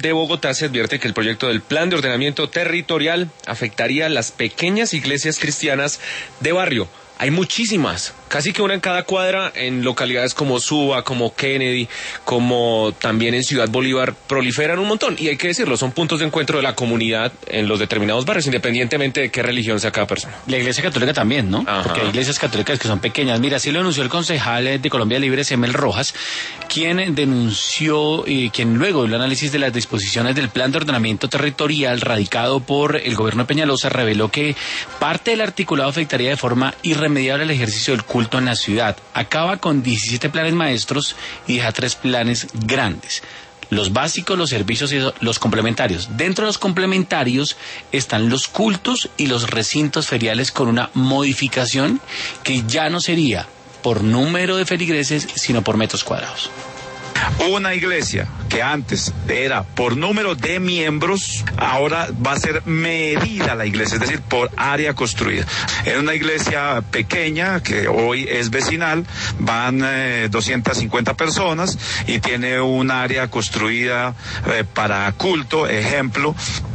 de Bogotá se advierte que el proyecto del Plan de Ordenamiento Territorial afectaría las pequeñas iglesias cristianas de barrio. Hay muchísimas, casi que una en cada cuadra, en localidades como Suba, como Kennedy, como también en Ciudad Bolívar, proliferan un montón. Y hay que decirlo, son puntos de encuentro de la comunidad en los determinados barrios, independientemente de qué religión sea cada persona. La Iglesia Católica también, ¿no? Ajá. Porque hay iglesias católicas que son pequeñas. Mira, así lo anunció el concejal de Colombia Libre, Semel Rojas, quien denunció y quien luego del análisis de las disposiciones del Plan de Ordenamiento Territorial radicado por el gobierno de Peñalosa reveló que parte del articulado afectaría de forma irremediable el ejercicio del culto en la ciudad. Acaba con 17 planes maestros y deja 3 planes grandes. Los básicos, los servicios y los complementarios. Dentro de los complementarios están los cultos y los recintos feriales con una modificación que ya no sería por número de feligreses, sino por metros cuadrados. Una iglesia que antes era por número de miembros, ahora va a ser medida la iglesia, es decir, por área construida. En una iglesia pequeña, que hoy es vecinal, van 250 personas y tiene un área construida para culto, ejemplo,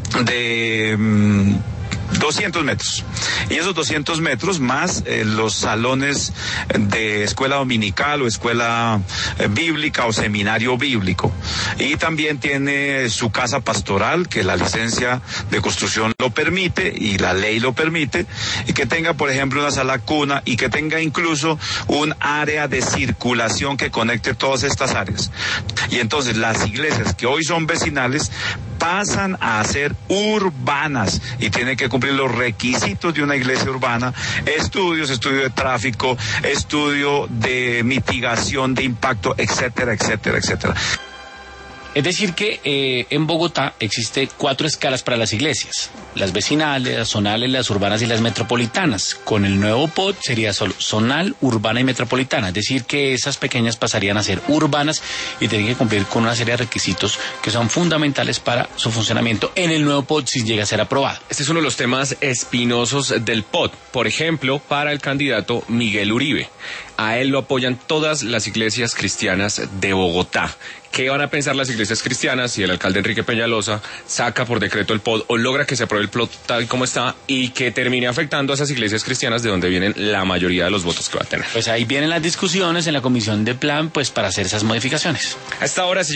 de 200 metros. Y esos 200 metros más los salones de escuela dominical o escuela bíblica o seminario bíblico. Y también tiene su casa pastoral, que la licencia de construcción lo permite y la ley lo permite, y que tenga, por ejemplo, una sala cuna y que tenga incluso un área de circulación que conecte todas estas áreas. Y entonces las iglesias que hoy son vecinales pasan a ser urbanas y tienen que cumplir los requisitos de una iglesia urbana: estudio de tráfico, estudio de mitigación de impacto, etcétera, etcétera, etcétera. Es decir que en Bogotá existe 4 escalas para las iglesias: las vecinales, las zonales, las urbanas y las metropolitanas. Con el nuevo POT sería solo zonal, urbana y metropolitana. Es decir que esas pequeñas pasarían a ser urbanas y tienen que cumplir con una serie de requisitos que son fundamentales para su funcionamiento en el nuevo POT si llega a ser aprobado. Este es uno de los temas espinosos del POT. Por ejemplo, para el candidato Miguel Uribe. A él lo apoyan todas las iglesias cristianas de Bogotá. ¿Qué van a pensar las iglesias cristianas si el alcalde Enrique Peñalosa saca por decreto el POT o logra que se apruebe el POT tal como está y que termine afectando a esas iglesias cristianas de donde vienen la mayoría de los votos que va a tener? Pues ahí vienen las discusiones en la comisión de plan, pues para hacer esas modificaciones. A esta hora